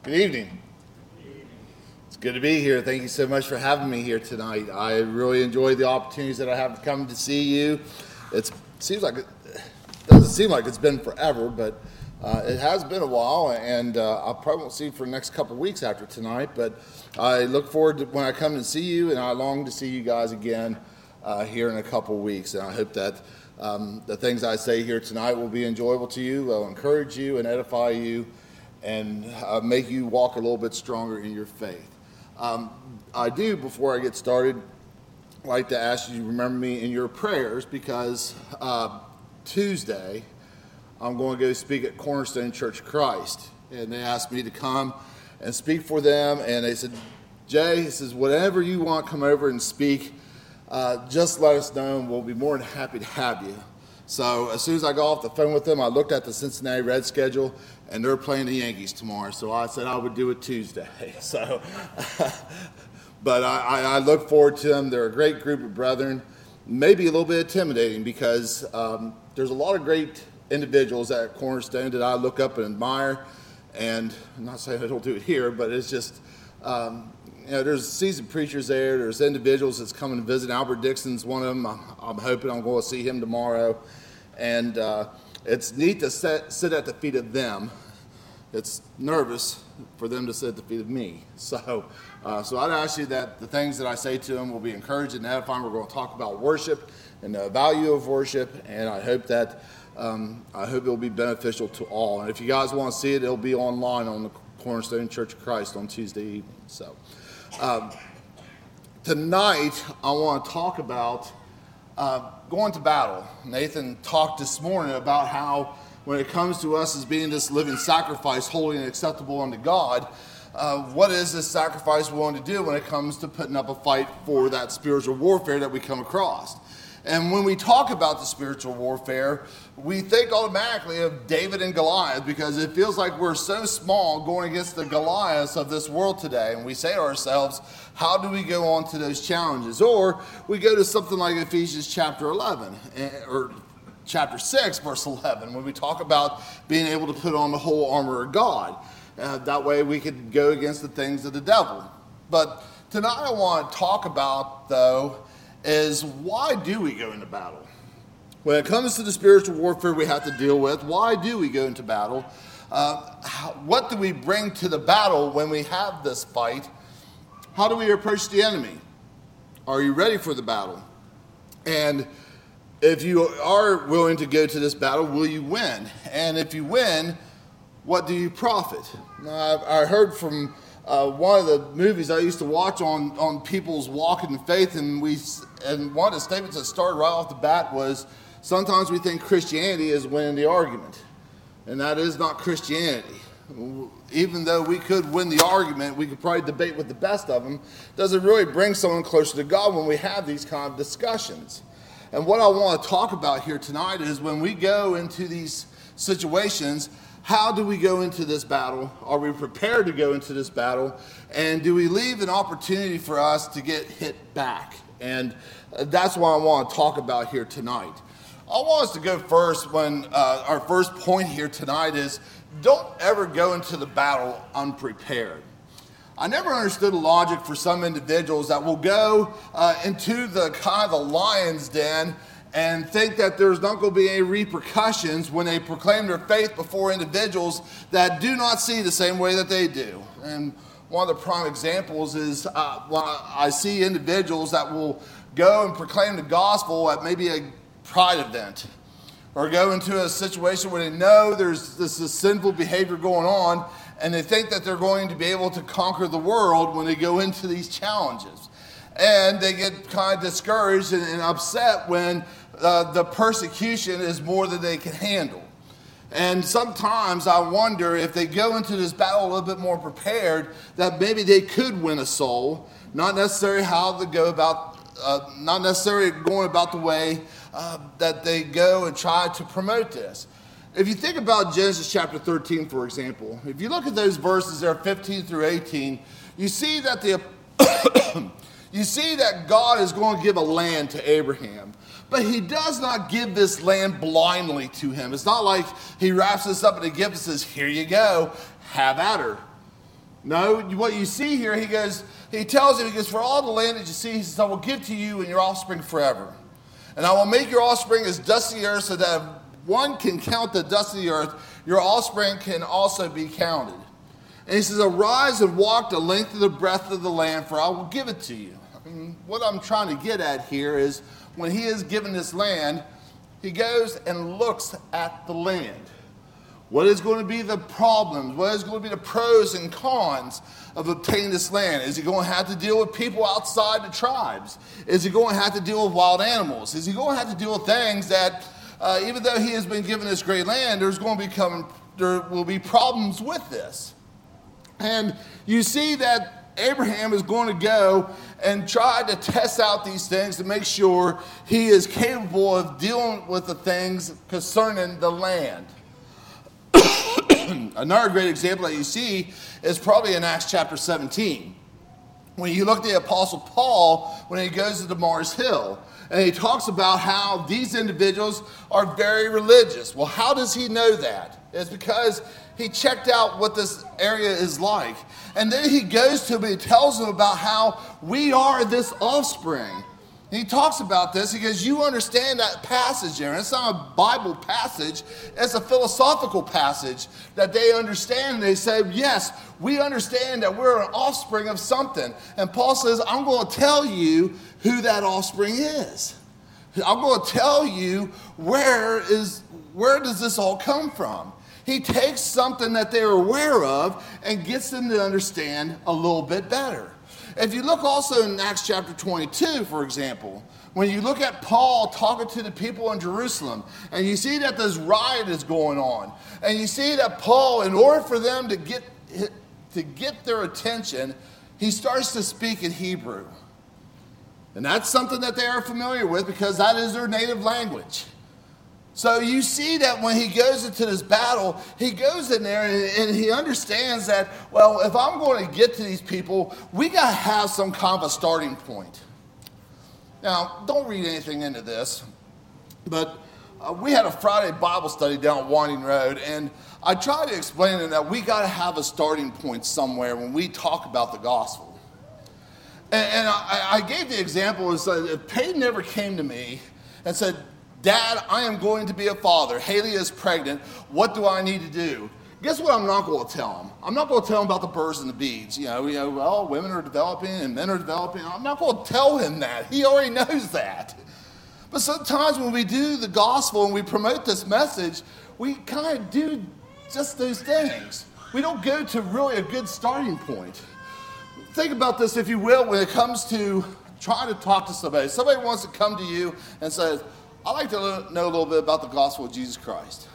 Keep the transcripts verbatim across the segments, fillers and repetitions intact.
Good evening. It's good to be here. Thank you so much for having me here tonight. I really enjoy the opportunities that I have to come to see you. It seems like it doesn't seem like it's been forever, but uh, it has been a while, and uh, I probably won't see you for the next couple of weeks after tonight. But I look forward to when I come and see you, and I long to see you guys again uh, here in a couple of weeks. And I hope that um, the things I say here tonight will be enjoyable to you, will encourage you, and edify you, and uh, make you walk a little bit stronger in your faith. Um, I do, before I get started, like to ask you to remember me in your prayers, because uh, Tuesday I'm going to go speak at Cornerstone Church of Christ, and they asked me to come and speak for them, and they said, Jay, he says, whatever you want, come over and speak, uh, just let us know, and we'll be more than happy to have you. So as soon as I got off the phone with them, I looked at the Cincinnati Reds schedule, and they're playing the Yankees tomorrow. So I said I would do it Tuesday. So, but I, I look forward to them. They're a great group of brethren. Maybe a little bit intimidating because um, there's a lot of great individuals at Cornerstone that I look up and admire. And I'm not saying I don't do it here, but it's just, um, you know, there's seasoned preachers there. There's individuals that's coming to visit. Albert Dixon's one of them. I'm, I'm hoping I'm going to see him tomorrow. And uh, it's neat to sit, sit at the feet of them. It's nervous for them to sit at the feet of me. So uh, so I'd ask you that the things that I say to them will be encouraging and edifying. We're going to talk about worship and the value of worship. And I hope that um, I hope it will be beneficial to all. And if you guys want to see it, it'll be online on the Cornerstone Church of Christ on Tuesday evening. So um, tonight I want to talk about Uh, going to battle. Nathan talked this morning about how when it comes to us as being this living sacrifice, holy and acceptable unto God, uh, what is this sacrifice willing to do when it comes to putting up a fight for that spiritual warfare that we come across? And when we talk about the spiritual warfare, we think automatically of David and Goliath, because it feels like we're so small going against the Goliaths of this world today. And we say to ourselves, how do we go on to those challenges? Or we go to something like Ephesians chapter eleven, or chapter six, verse eleven, when we talk about being able to put on the whole armor of God. Uh, that way we could go against the things of the devil. But tonight I want to talk about, though, is why do we go into battle? When it comes to the spiritual warfare we have to deal with, why do we go into battle? Uh, how, what do we bring to the battle when we have this fight? How do we approach the enemy? Are you ready for the battle? And if you are willing to go to this battle, will you win? And if you win, what do you profit? Now, I heard from Uh, one of the movies I used to watch on, on people's walking in faith, and we and one of the statements that started right off the bat was, sometimes we think Christianity is winning the argument, and that is not Christianity. Even though we could win the argument, we could probably debate with the best of them, doesn't really bring someone closer to God when we have these kind of discussions. And what I want to talk about here tonight is when we go into these situations, how do we go into this battle? Are we prepared to go into this battle? And do we leave an opportunity for us to get hit back? And that's what I want to talk about here tonight. I want us to go first when uh, our first point here tonight is, don't ever go into the battle unprepared. I never understood the logic for some individuals that will go uh, into the kind of the lion's den and think that there's not going to be any repercussions when they proclaim their faith before individuals that do not see the same way that they do. And one of the prime examples is uh, when I see individuals that will go and proclaim the gospel at maybe a pride event, or go into a situation where they know there's this, this sinful behavior going on, and they think that they're going to be able to conquer the world when they go into these challenges. And they get kind of discouraged and, and upset when Uh, the persecution is more than they can handle. And sometimes I wonder if they go into this battle a little bit more prepared, that maybe they could win a soul, not necessarily how to go about, uh, not necessarily going about the way uh, that they go and try to promote this. If you think about Genesis chapter thirteen, for example, if you look at those verses there, fifteen through eighteen, you see that the you see that God is going to give a land to Abraham. But he does not give this land blindly to him. It's not like he wraps this up in a gift and says, here you go, have at her. No, what you see here, he goes, he tells him, he goes, for all the land that you see, he says, I will give to you and your offspring forever. And I will make your offspring as dust of the earth, so that if one can count the dust of the earth, your offspring can also be counted. And he says, arise and walk the length of the breadth of the land, for I will give it to you. I mean, what I'm trying to get at here is when he is given this land, he goes and looks at the land. What is going to be the problems? What is going to be the pros and cons of obtaining this land? Is he going to have to deal with people outside the tribes? Is he going to have to deal with wild animals? Is he going to have to deal with things that, uh, even though he has been given this great land, there's going to be coming, there will be problems with this? And you see that Abraham is going to go and try to test out these things to make sure he is capable of dealing with the things concerning the land. Another great example that you see is probably in Acts chapter seventeen. When you look at the Apostle Paul, when he goes to Mars Hill, and he talks about how these individuals are very religious. Well, how does he know that? It's because he checked out what this area is like. And then he goes to them and he tells them about how we are this offspring. And he talks about this because you understand that passage there. And it's not a Bible passage. It's a philosophical passage that they understand. And they say, yes, we understand that we're an offspring of something. And Paul says, I'm going to tell you who that offspring is. I'm going to tell you where is where does this all come from. He takes something that they're aware of and gets them to understand a little bit better. If you look also in Acts chapter twenty-two, for example, when you look at Paul talking to the people in Jerusalem, and you see that this riot is going on, and you see that Paul, in order for them to get, to get their attention, he starts to speak in Hebrew. And that's something that they are familiar with because that is their native language. So you see that when he goes into this battle, he goes in there and, and he understands that, well, if I'm going to get to these people, we got to have some kind of a starting point. Now, don't read anything into this, but uh, we had a Friday Bible study down at Winding Road, and I tried to explain to them that we got to have a starting point somewhere when we talk about the gospel. And, and I, I gave the example, is that if Peyton ever came to me and said, Dad, I am going to be a father. Haley is pregnant. What do I need to do? Guess what I'm not going to tell him? I'm not going to tell him about the birds and the bees. You know, you know, well, women are developing and men are developing. I'm not going to tell him that. He already knows that. But sometimes when we do the gospel and we promote this message, we kind of do just those things. We don't go to really a good starting point. Think about this, if you will, when it comes to trying to talk to somebody. Somebody wants to come to you and says, I'd like to know a little bit about the gospel of Jesus Christ.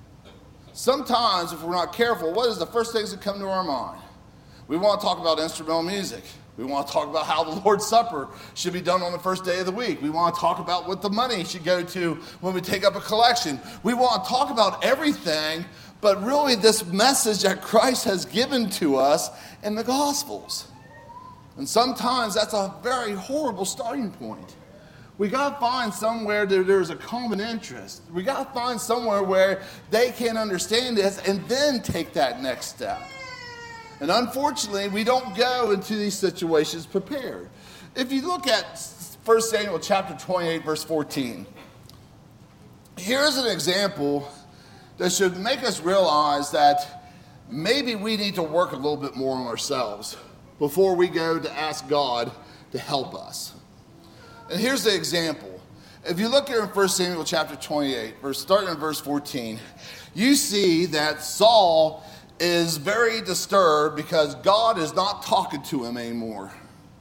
Sometimes, if we're not careful, what is the first things that come to our mind? We want to talk about instrumental music. We want to talk about how the Lord's Supper should be done on the first day of the week. We want to talk about what the money should go to when we take up a collection. We want to talk about everything, but really this message that Christ has given to us in the Gospels. And sometimes that's a very horrible starting point. We got to find somewhere that there's a common interest. We got to find somewhere where they can understand this and then take that next step. And unfortunately, we don't go into these situations prepared. If you look at First Samuel chapter twenty-eight, verse fourteen, here's an example that should make us realize that maybe we need to work a little bit more on ourselves before we go to ask God to help us. And here's the example. If you look here in First Samuel chapter twenty-eight, verse, starting in verse fourteen, you see that Saul is very disturbed because God is not talking to him anymore.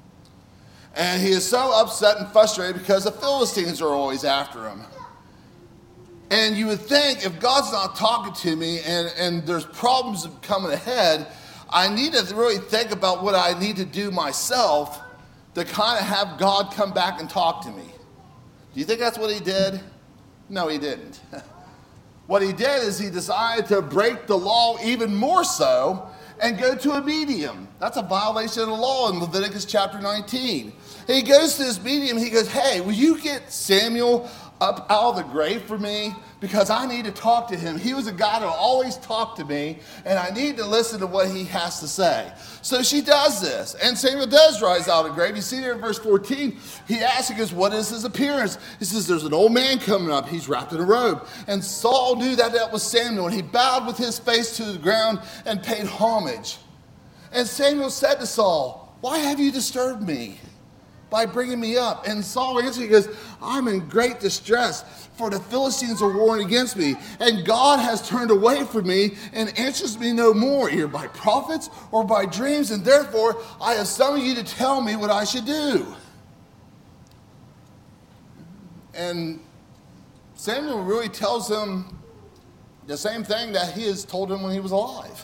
And he is so upset and frustrated because the Philistines are always after him. And you would think, if God's not talking to me and, and there's problems coming ahead, I need to really think about what I need to do myself to kind of have God come back and talk to me. Do you think that's what he did? No, he didn't. What he did is he decided to break the law even more so and go to a medium. That's a violation of the law in Leviticus chapter nineteen. He goes to this medium, he goes, hey, will you get Samuel up out of the grave for me because I need to talk to him. He was a guy that always talked to me, and I need to listen to what he has to say. So she does this, and Samuel does rise out of the grave. You see there in verse fourteen, he asks, he goes, what is his appearance? He says, there's an old man coming up. He's wrapped in a robe. And Saul knew that that was Samuel, and he bowed with his face to the ground and paid homage. And Samuel said to Saul, why have you disturbed me by bringing me up? And Saul answered, he goes, I'm in great distress, for the Philistines are warring against me, and God has turned away from me and answers me no more, either by prophets or by dreams, and therefore I have summoned you to tell me what I should do. And Samuel really tells him the same thing that he has told him when he was alive.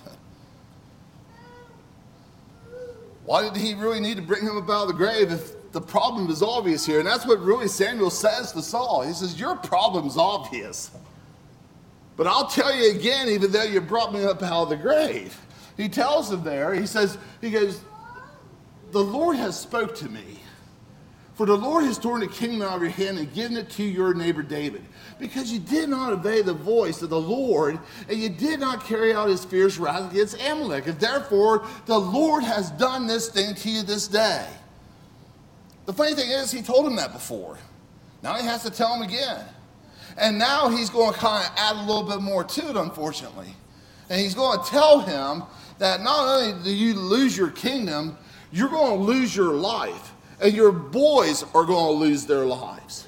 Why did he really need to bring him up out of the grave if the problem is obvious here? And that's what really Samuel says to Saul. He says, your problem's obvious. But I'll tell you again, even though you brought me up out of the grave. He tells him there, he says, he goes, the Lord has spoke to me. For the Lord has torn the kingdom out of your hand and given it to your neighbor David, because you did not obey the voice of the Lord, and you did not carry out his fierce wrath against Amalek. And therefore, the Lord has done this thing to you this day. The funny thing is, he told him that before. Now he has to tell him again. And now he's going to kind of add a little bit more to it, unfortunately. And he's going to tell him that not only do you lose your kingdom, you're going to lose your life. And your boys are going to lose their lives.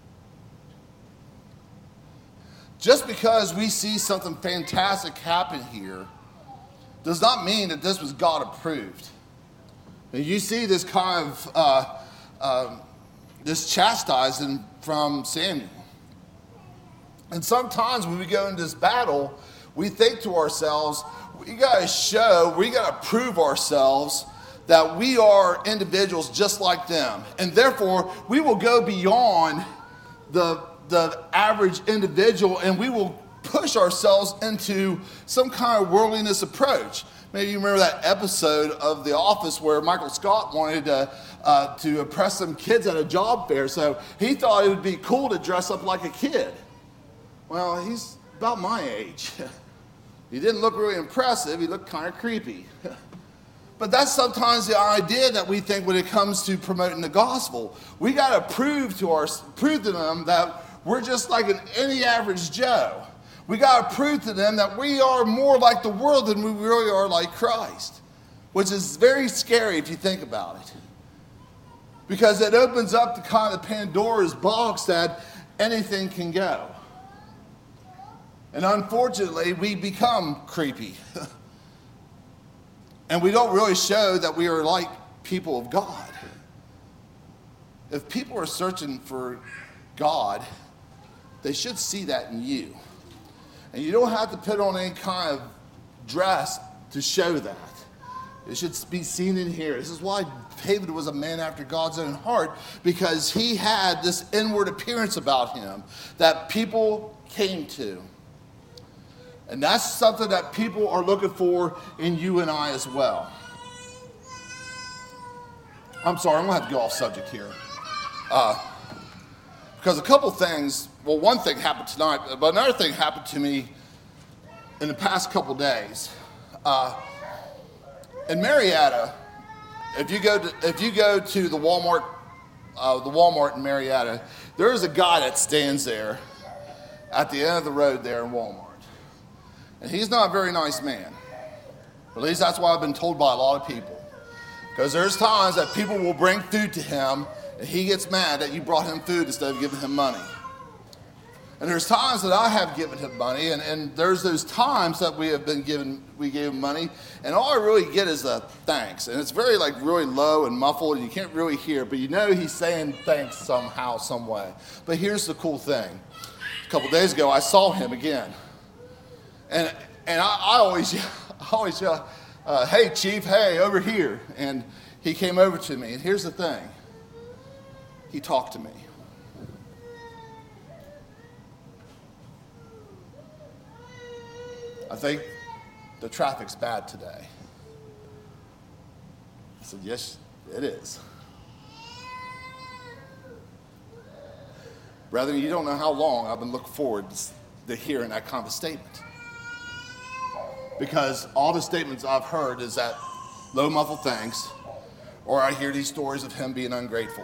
Just because we see something fantastic happen here does not mean that this was God approved. And you see this kind of uh, uh, this chastising from Samuel. And sometimes when we go into this battle, we think to ourselves, we got to show, we got to prove ourselves that we are individuals just like them. And therefore, we will go beyond the, the average individual, and we will push ourselves into some kind of worldliness approach. Maybe you remember that episode of The Office where Michael Scott wanted to, uh, to impress some kids at a job fair. So he thought it would be cool to dress up like a kid. Well, he's about my age. He didn't look really impressive. He looked kind of creepy. But that's sometimes the idea that we think when it comes to promoting the gospel. We got to prove to our prove to them that we're just like an, any average Joe. We got to prove to them that we are more like the world than we really are like Christ, which is very scary if you think about it, because it opens up the kind of Pandora's box that anything can go. And unfortunately, we become creepy. And we don't really show that we are like people of God. If people are searching for God, they should see that in you. And you don't have to put on any kind of dress to show that. It should be seen in here. This is why David was a man after God's own heart, because he had this inward appearance about him that people came to. And that's something that people are looking for in you and I as well. I'm sorry, I'm going to have to go off subject here. Uh, because a couple things, well, one thing happened tonight, but another thing happened to me in the past couple days. Uh, in Marietta, if you go to, if you go to the Walmart, uh, the Walmart in Marietta, there is a guy that stands there at the end of the road there in Walmart. And he's not a very nice man. At least that's what I've been told by a lot of people. Because there's times that people will bring food to him, and he gets mad that you brought him food instead of giving him money. And there's times that I have given him money, and, and there's those times that we have been given, we gave him money, and all I really get is a thanks. And it's very like really low and muffled, and you can't really hear it, but you know he's saying thanks somehow, some way. But here's the cool thing. A couple days ago, I saw him again. And and I, I always, I always yell, uh, hey, Chief, hey, over here. And he came over to me. And here's the thing. He talked to me. I think the traffic's bad today. I said, yes, it is. Brethren, you don't know how long I've been looking forward to hearing that kind of a statement. Because all the statements I've heard is that low muffled thanks, or I hear these stories of him being ungrateful.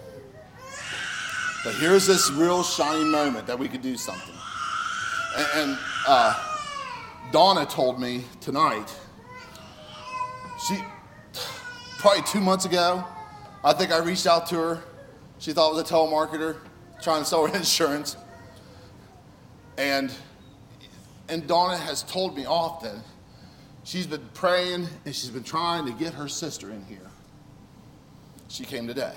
But here's this real shiny moment that we could do something. And, and uh, Donna told me tonight, she, probably two months ago, I think I reached out to her. She thought it was a telemarketer trying to sell her insurance. And, and Donna has told me often, she's been praying and she's been trying to get her sister in here. She came today.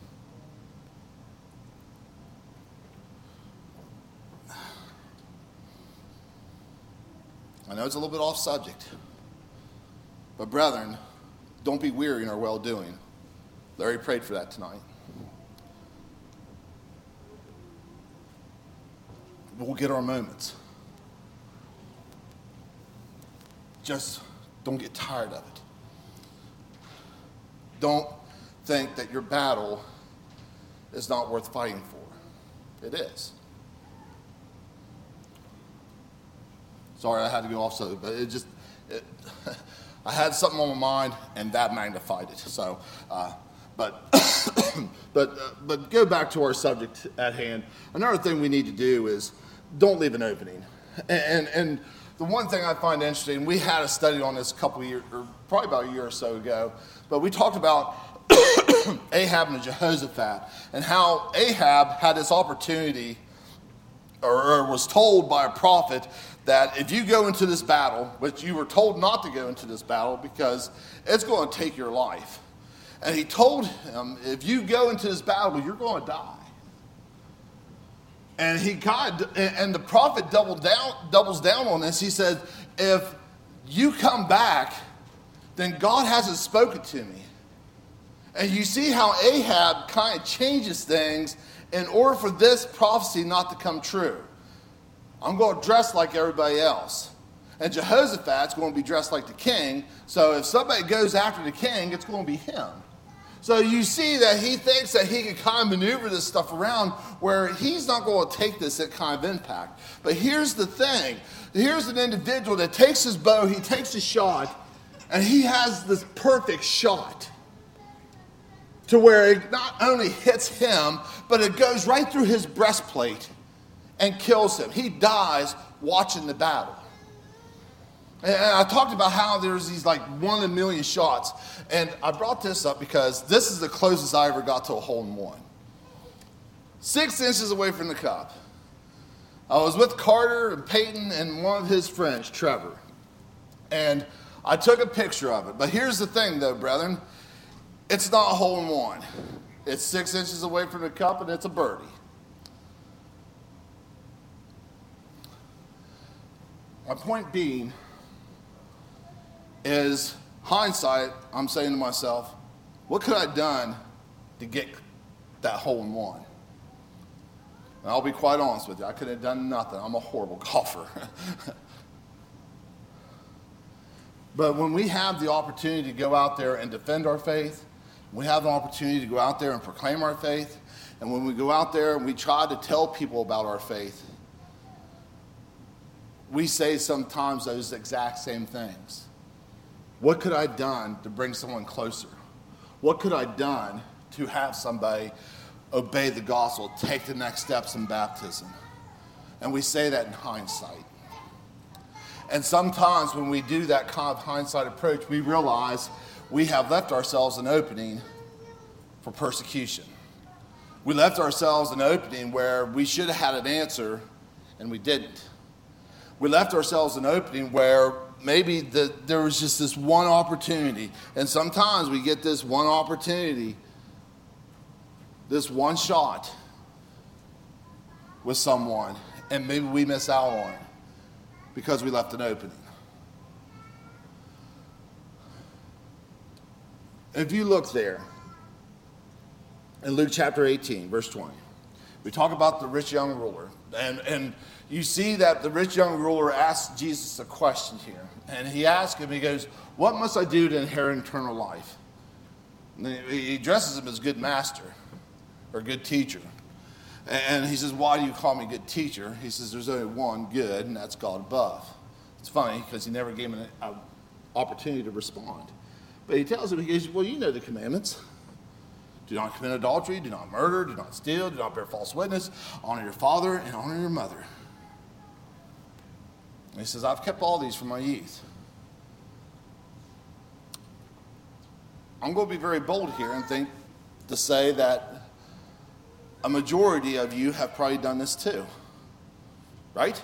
I know it's a little bit off subject, but brethren, don't be weary in our well-doing. Larry prayed for that tonight. We'll get our moments. Just don't get tired of it. Don't think that your battle is not worth fighting for. It is. Sorry, I had to go off so, but it just, it, I had something on my mind, and that magnified it. So, uh, but, but, uh, but go back to our subject at hand. Another thing we need to do is don't leave an opening. And, and, and the one thing I find interesting, we had a study on this a couple of years, or probably about a year or so ago, but we talked about Ahab and Jehoshaphat, and how Ahab had this opportunity, or, or was told by a prophet, that if you go into this battle, which you were told not to go into this battle because it's going to take your life. And he told him, if you go into this battle, you're going to die. And he God, and the prophet doubled down, doubles down on this. He said, if you come back, then God hasn't spoken to me. And you see how Ahab kind of changes things in order for this prophecy not to come true. I'm going to dress like everybody else. And Jehoshaphat's going to be dressed like the king. So if somebody goes after the king, it's going to be him. So you see that he thinks that he can kind of maneuver this stuff around where he's not going to take this kind of impact. But here's the thing. Here's an individual that takes his bow, he takes a shot, and he has this perfect shot to where it not only hits him, but it goes right through his breastplate and kills him. He dies watching the battle. And I talked about how there's these like one in a million shots. And I brought this up because this is the closest I ever got to a hole in one. Six inches away from the cup. I was with Carter and Peyton and one of his friends, Trevor. And I took a picture of it. But here's the thing though, brethren. It's not a hole in one. It's six inches away from the cup and it's a birdie. My point being is hindsight, I'm saying to myself, what could I have done to get that hole in one? And I'll be quite honest with you, I could have done nothing. I'm a horrible golfer. But when we have the opportunity to go out there and defend our faith, we have the opportunity to go out there and proclaim our faith, and when we go out there and we try to tell people about our faith, we say sometimes those exact same things. What could I have done to bring someone closer? What could I have done to have somebody obey the gospel, take the next steps in baptism? And we say that in hindsight. And sometimes when we do that kind of hindsight approach, we realize we have left ourselves an opening for persecution. We left ourselves an opening where we should have had an answer and we didn't. We left ourselves an opening where maybe the, there was just this one opportunity. And sometimes we get this one opportunity, this one shot with someone, and maybe we miss out on it because we left an opening. If you look there in Luke chapter eighteen, verse twenty, we talk about the rich young ruler. And, and you see that the rich young ruler asks Jesus a question here. And he asks him, he goes, what must I do to inherit eternal life? And he addresses him as good master or good teacher. And he says, why do you call me good teacher? He says, there's only one good, and that's God above. It's funny because he never gave him an opportunity to respond. But he tells him, he goes, well, you know the commandments. Do not commit adultery, do not murder, do not steal, do not bear false witness, honor your father and honor your mother. And he says, I've kept all these from my youth. I'm going to be very bold here and think to say that a majority of you have probably done this too, right?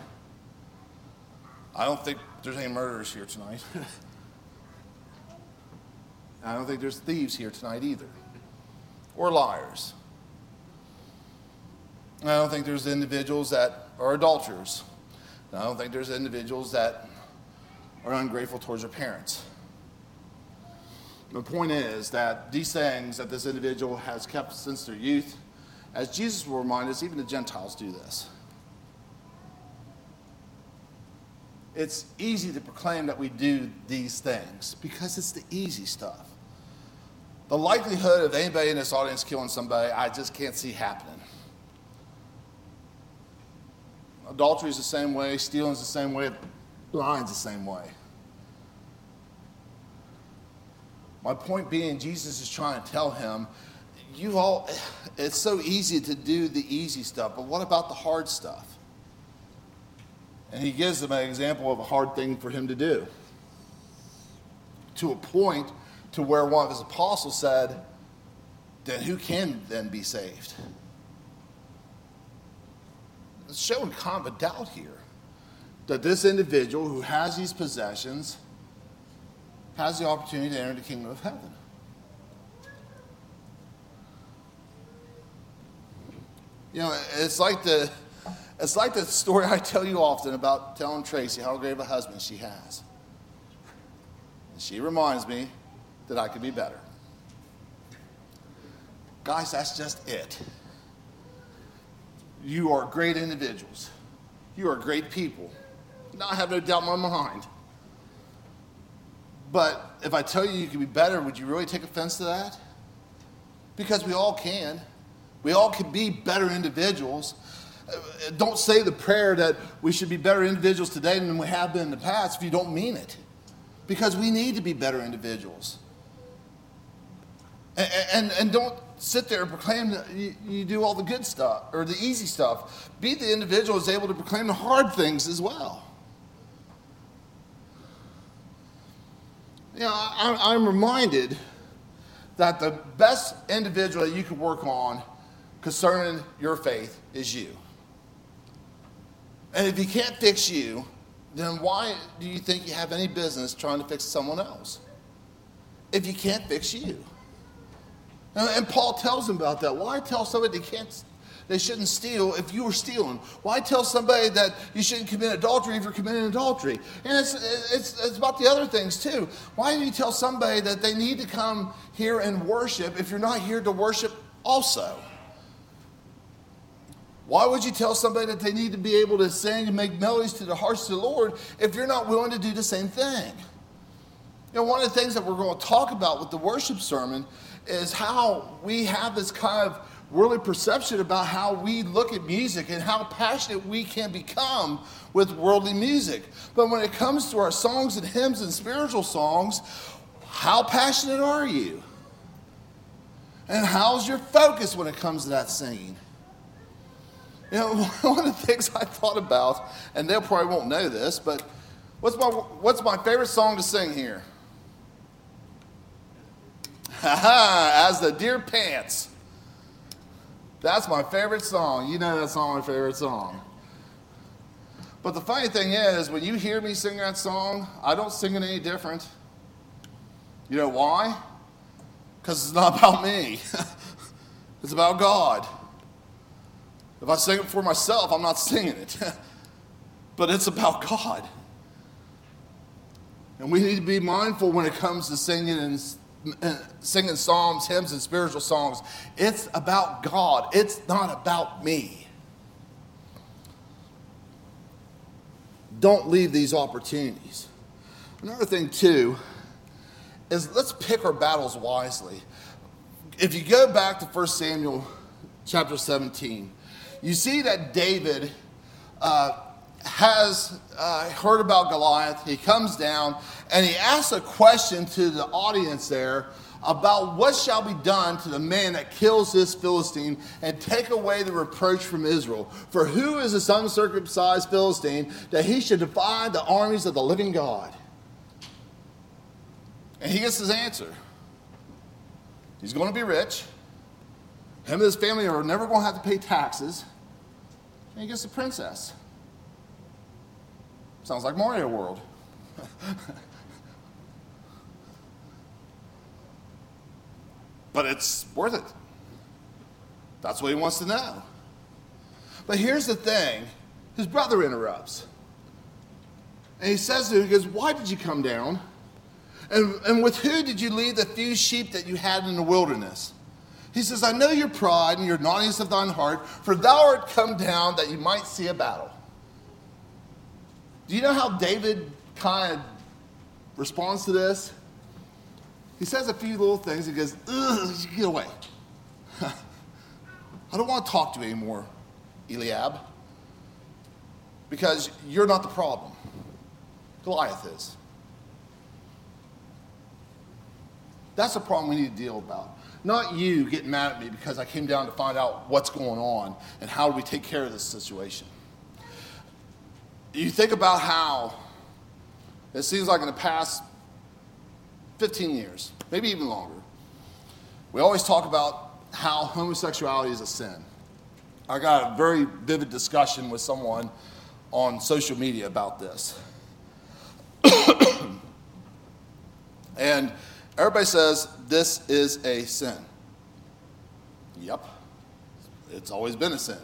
I don't think there's any murderers here tonight. I don't think there's thieves here tonight either, or liars. I don't think there's individuals that are adulterers. I don't think there's individuals that are ungrateful towards their parents. The point is that these things that this individual has kept since their youth, as Jesus will remind us, even the Gentiles do this. It's easy to proclaim that we do these things because it's the easy stuff. The likelihood of anybody in this audience killing somebody, I just can't see happening. Adultery is the same way, stealing is the same way, lying is the same way. My point being, Jesus is trying to tell him, you all, it's so easy to do the easy stuff, but what about the hard stuff? And he gives them an example of a hard thing for him to do. To a point to where one of his apostles said, then who can then be saved? It's showing kind of a doubt here. That this individual who has these possessions has the opportunity to enter the kingdom of heaven. You know, it's like the it's like the story I tell you often about telling Tracy how great of a husband she has. And she reminds me that I could be better. Guys, that's just it. You are great individuals. You are great people. Now, I have no doubt in my mind. But if I tell you you can be better, would you really take offense to that? Because we all can. We all can be better individuals. Don't say the prayer that we should be better individuals today than we have been in the past if you don't mean it. Because we need to be better individuals. And, and, and don't sit there and proclaim that you, you do all the good stuff or the easy stuff. Be the individual who's able to proclaim the hard things as well. You know, I, I'm reminded that the best individual that you can work on concerning your faith is you. And if he can't fix you, then why do you think you have any business trying to fix someone else? If you can't fix you. And, and Paul tells him about that. Why tell somebody they can't, they shouldn't steal if you were stealing? Why tell somebody that you shouldn't commit adultery if you're committing adultery? And it's, it's, it's about the other things too. Why do you tell somebody that they need to come here and worship if you're not here to worship also? Why would you tell somebody that they need to be able to sing and make melodies to the hearts of the Lord if you're not willing to do the same thing? You know, one of the things that we're going to talk about with the worship sermon is how we have this kind of worldly perception about how we look at music and how passionate we can become with worldly music. But when it comes to our songs and hymns and spiritual songs, how passionate are you? And how's your focus when it comes to that singing? You know, one of the things I thought about, and they probably won't know this, but what's my what's my favorite song to sing here? Ha-ha, As the Deer Pants. That's my favorite song. You know that's not my favorite song. But the funny thing is, when you hear me sing that song, I don't sing it any different. You know why? Because it's not about me. It's about God. If I sing it for myself, I'm not singing it. But it's about God. And we need to be mindful when it comes to singing and, and singing psalms, hymns, and spiritual songs. It's about God. It's not about me. Don't leave these opportunities. Another thing, too, is let's pick our battles wisely. If you go back to First Samuel chapter seventeen, you see that David uh, has uh, heard about Goliath. He comes down and he asks a question to the audience there about what shall be done to the man that kills this Philistine and take away the reproach from Israel. For who is this uncircumcised Philistine that he should defy the armies of the living God? And he gets his answer. He's going to be rich. Him and his family are never going to have to pay taxes. And he gets a princess. Sounds like Mario World. But it's worth it. That's what he wants to know. But here's the thing. His brother interrupts. And he says to him, he goes, why did you come down? And, and with who did you leave the few sheep that you had in the wilderness? He says, I know your pride and your naughtiness of thine heart, for thou art come down that you might see a battle. Do you know how David kind of responds to this? He says a few little things. He goes, ugh, get away. I don't want to talk to you anymore, Eliab, because you're not the problem. Goliath is. That's the problem we need to deal about. Not you getting mad at me because I came down to find out what's going on and how do we take care of this situation. You think about how it seems like in the past fifteen years, maybe even longer, we always talk about how homosexuality is a sin. I got a very vivid discussion with someone on social media about this. And everybody says this is a sin. Yep, it's always been a sin.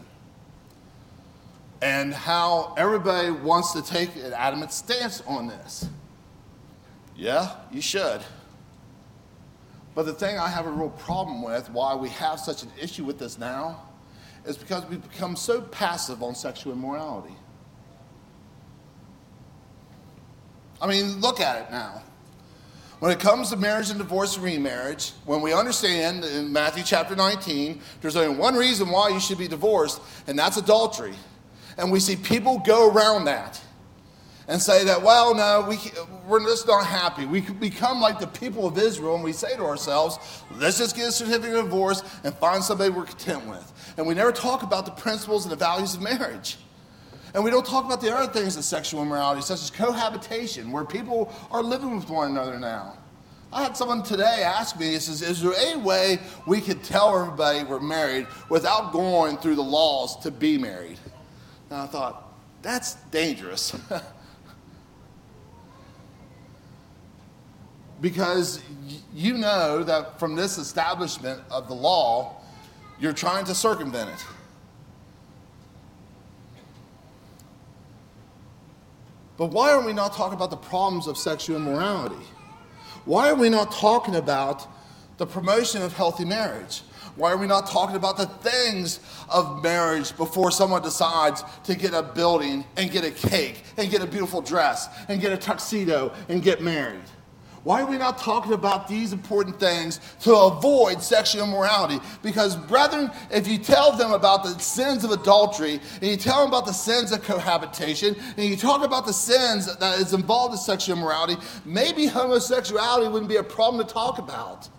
And how everybody wants to take an adamant stance on this. Yeah, you should. But the thing I have a real problem with, why we have such an issue with this now, is because we've become so passive on sexual immorality. I mean, look at it now. When it comes to marriage and divorce and remarriage, when we understand in Matthew chapter nineteen, there's only one reason why you should be divorced, and that's adultery. And we see people go around that and say that, well, no, we, we're just not happy. We become like the people of Israel, and we say to ourselves, let's just get a certificate of divorce and find somebody we're content with. And we never talk about the principles and the values of marriage. And we don't talk about the other things of sexual immorality, such as cohabitation, where people are living with one another now. I had someone today ask me, he says, is there any way we could tell everybody we're married without going through the laws to be married? And I thought, that's dangerous. Because you know that from this establishment of the law, you're trying to circumvent it. But why are we not talking about the problems of sexual immorality? Why are we not talking about the promotion of healthy marriage? Why are we not talking about the things of marriage before someone decides to get a building and get a cake and get a beautiful dress and get a tuxedo and get married? Why are we not talking about these important things to avoid sexual immorality? Because, brethren, if you tell them about the sins of adultery, and you tell them about the sins of cohabitation, and you talk about the sins that is involved in sexual immorality, maybe homosexuality wouldn't be a problem to talk about.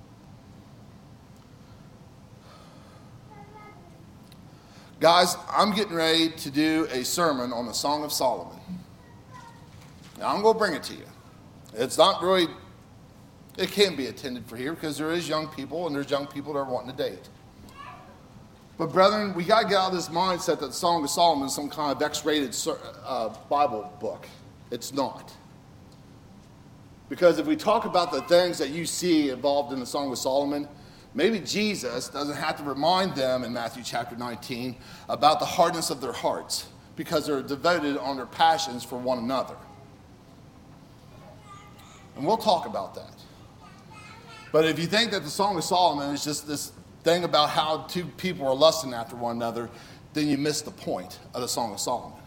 Guys, I'm getting ready to do a sermon on the Song of Solomon. Now, I'm going to bring it to you. It's not really, it can be attended for here because there is young people and there's young people that are wanting to date. But brethren, we got to get out of this mindset that the Song of Solomon is some kind of X-rated uh, Bible book. It's not. Because if we talk about the things that you see involved in the Song of Solomon, maybe Jesus doesn't have to remind them in Matthew chapter nineteen about the hardness of their hearts because they're devoted on their passions for one another. And we'll talk about that. But if you think that the Song of Solomon is just this thing about how two people are lusting after one another, then you miss the point of the Song of Solomon.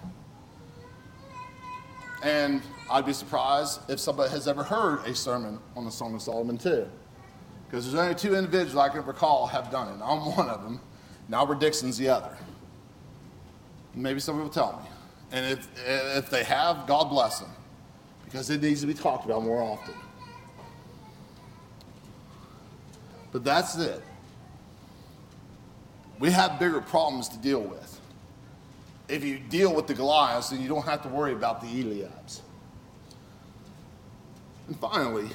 And I'd be surprised if somebody has ever heard a sermon on the Song of Solomon too. Because there's only two individuals I can recall have done it. I'm one of them, and Albert Dixon's the other. Maybe somebody will tell me. And if, if they have, God bless them, because it needs to be talked about more often. But that's it. We have bigger problems to deal with. If you deal with the Goliaths, then you don't have to worry about the Eliabs. And finally,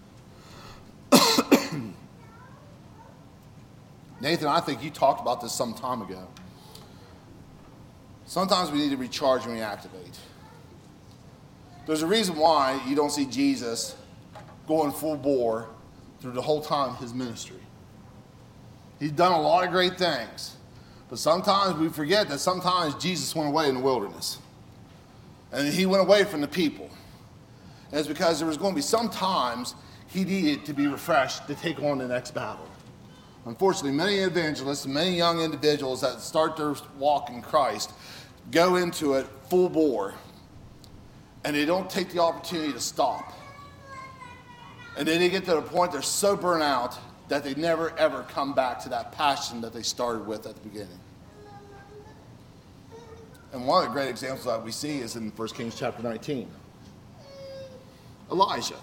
Nathan, I think you talked about this some time ago. Sometimes we need to recharge and reactivate. There's a reason why you don't see Jesus going full bore through the whole time of his ministry. He's done a lot of great things. But sometimes we forget that sometimes Jesus went away in the wilderness. And he went away from the people. And it's because there was going to be some times he needed to be refreshed to take on the next battle. Unfortunately, many evangelists and many young individuals that start their walk in Christ go into it full bore. And they don't take the opportunity to stop. And then they get to the point they're so burnt out that they never ever come back to that passion that they started with at the beginning. And one of the great examples that we see is in First Kings chapter nineteen. Elijah.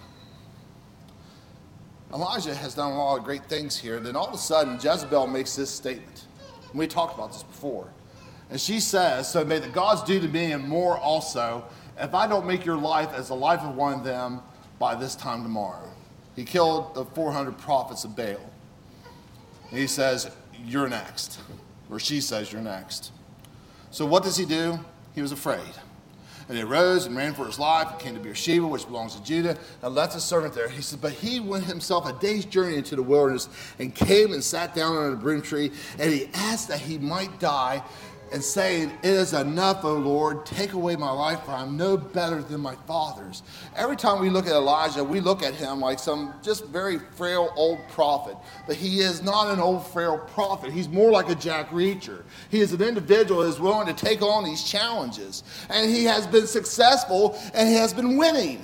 Elijah has done a lot of great things here. And then all of a sudden, Jezebel makes this statement. And we talked about this before. And she says, so may the gods do to me and more also, if I don't make your life as the life of one of them by this time tomorrow. He killed the four hundred prophets of Baal. And he says, you're next. Or she says, you're next. So what does he do? He was afraid. And he arose and ran for his life and came to Beersheba, which belongs to Judah, and left his servant there. He says, but he went himself a day's journey into the wilderness and came and sat down under a broom tree, and he asked that he might die, and saying, it is enough, O Lord, take away my life, for I'm no better than my fathers. Every time we look at Elijah, we look at him like some just very frail old prophet. But he is not an old frail prophet. He's more like a Jack Reacher. He is an individual who is willing to take on these challenges. And he has been successful, and he has been winning.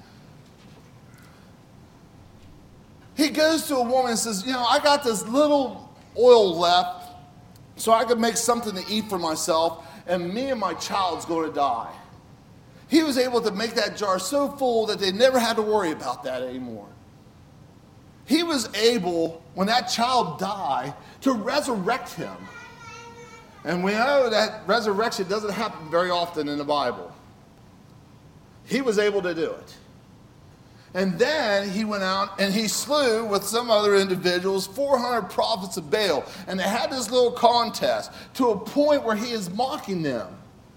He goes to a woman and says, you know, I got this little oil left, so I could make something to eat for myself, and me and my child's going to die. He was able to make that jar so full that they never had to worry about that anymore. He was able, when that child died, to resurrect him. And we know that resurrection doesn't happen very often in the Bible. He was able to do it. And then he went out and he slew with some other individuals four hundred prophets of Baal. And they had this little contest to a point where he is mocking them.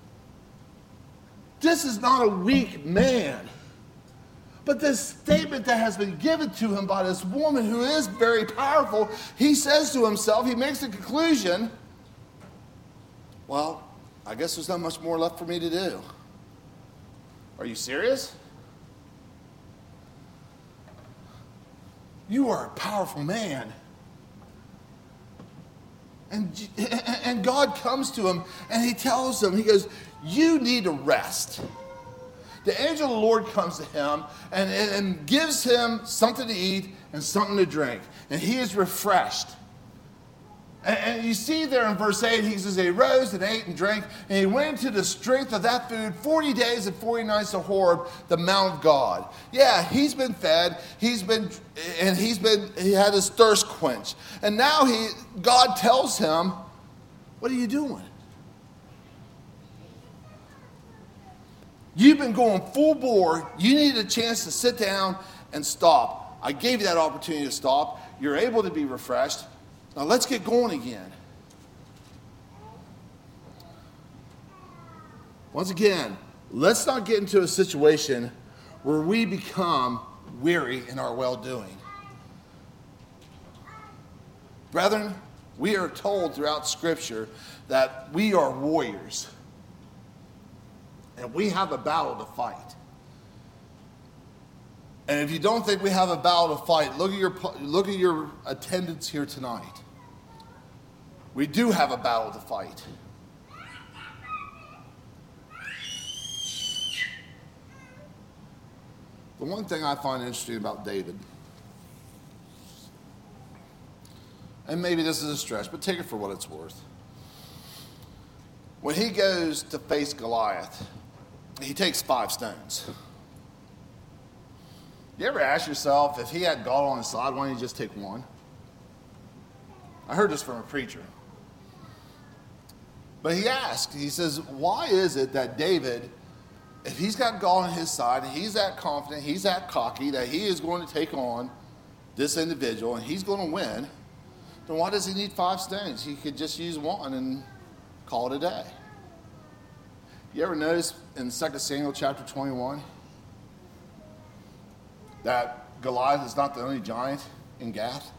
This is not a weak man. But this statement that has been given to him by this woman who is very powerful, he says to himself, he makes the conclusion, well, I guess there's not much more left for me to do. Are you serious? You are a powerful man. And, and God comes to him and he tells him, he goes, you need to rest. The angel of the Lord comes to him and, and gives him something to eat and something to drink. And he is refreshed. And, and you see there in verse eight, he says, he rose and ate and drank, and he went into the strength of that food forty days and forty nights to Horeb, the Mount of God. Yeah, he's been fed, he's been, and he's been, he had his thirst quenched. And now he, God tells him, what are you doing? You've been going full bore. You need a chance to sit down and stop. I gave you that opportunity to stop. You're able to be refreshed. Now let's get going again. Once again, let's not get into a situation where we become weary in our well-doing. Brethren, we are told throughout Scripture that we are warriors. And we have a battle to fight. And if you don't think we have a battle to fight, look at your, look at your attendance here tonight. We do have a battle to fight. The one thing I find interesting about David, and maybe this is a stretch, but take it for what it's worth. When he goes to face Goliath, he takes five stones. You ever ask yourself, if he had God on his side, why didn't he just take one? I heard this from a preacher. But he asked, he says, why is it that David, if he's got God on his side, and he's that confident, he's that cocky, that he is going to take on this individual, and he's going to win, then why does he need five stones? He could just use one and call it a day. You ever notice in Second Samuel chapter twenty-one that Goliath is not the only giant in Gath?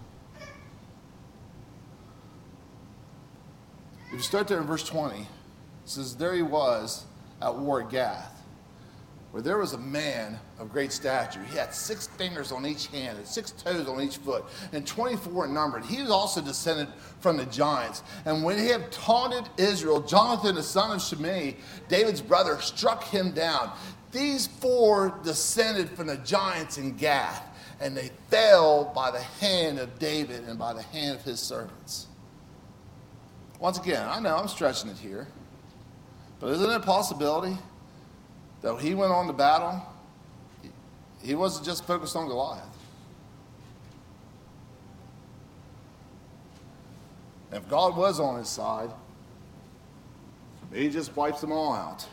If you start there in verse twenty, it says, there he was at war at Gath, where there was a man of great stature. He had six fingers on each hand and six toes on each foot, and twenty-four in number. He was also descended from the giants. And when he had taunted Israel, Jonathan, the son of Shimei, David's brother, struck him down. These four descended from the giants in Gath, and they fell by the hand of David and by the hand of his servants. Once again, I know I'm stretching it here, but isn't it a possibility that when he went on to battle, he wasn't just focused on Goliath? And if God was on his side, he just wipes them all out.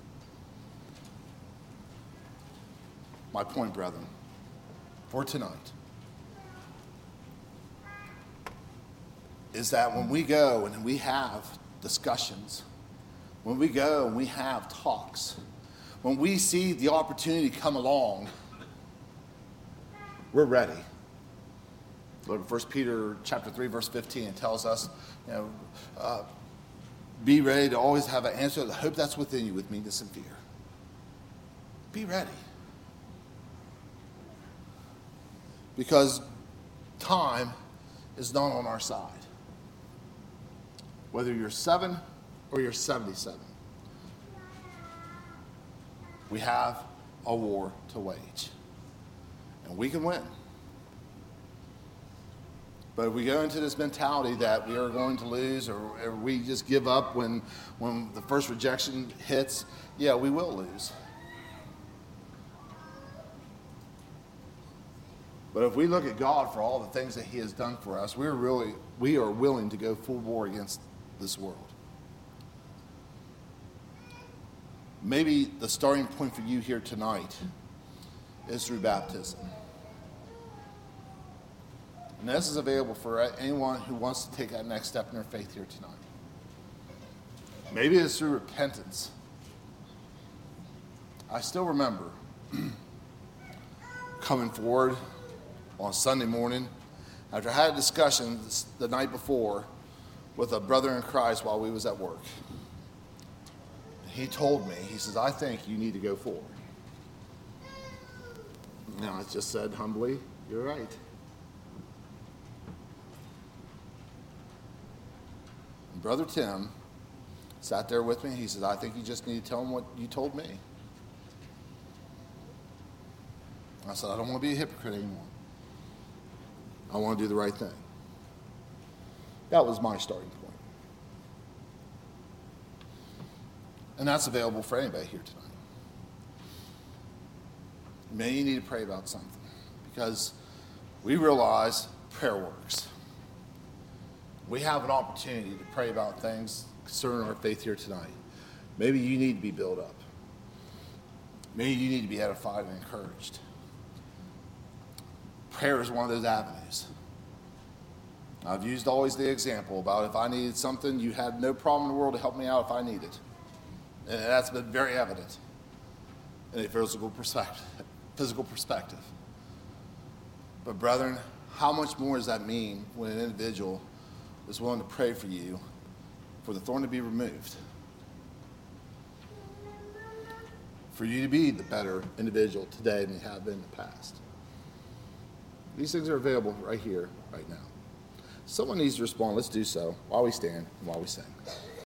My point, brethren, for tonight, is that when we go and we have discussions, when we go and we have talks, when we see the opportunity come along, we're ready. Look at First Peter chapter three, verse fifteen. It tells us, you know, uh, be ready to always have an answer to the hope that's within you with meekness and fear. Be ready. Because time is not on our side. Whether you're seven or you're seventy-seven, we have a war to wage. And we can win. But if we go into this mentality that we are going to lose, or, or we just give up when, when the first rejection hits, yeah, we will lose. But if we look at God for all the things that he has done for us, we're really, we are willing to go full bore against this world. Maybe the starting point for you here tonight is through baptism. And this is available for anyone who wants to take that next step in their faith here tonight. Maybe it's through repentance. I still remember coming forward on Sunday morning after I had a discussion the night before with a brother in Christ while we was at work. He told me, he says, I think you need to go forward. Now I just said humbly, you're right. And Brother Tim sat there with me. He said, I think you just need to tell him what you told me. I said, I don't want to be a hypocrite anymore. I want to do the right thing. That was my starting point. And that's available for anybody here tonight. Maybe you need to pray about something, because we realize prayer works. We have an opportunity to pray about things concerning our faith here tonight. Maybe you need to be built up. Maybe you need to be edified and encouraged. Prayer is one of those avenues. I've used always the example about if I needed something, you had no problem in the world to help me out if I need it. And that's been very evident in a physical perspective. Physical perspective. But brethren, how much more does that mean when an individual is willing to pray for you for the thorn to be removed? For you to be the better individual today than you have been in the past. These things are available right here, right now. Someone needs to respond. Let's do so while we stand and while we sing.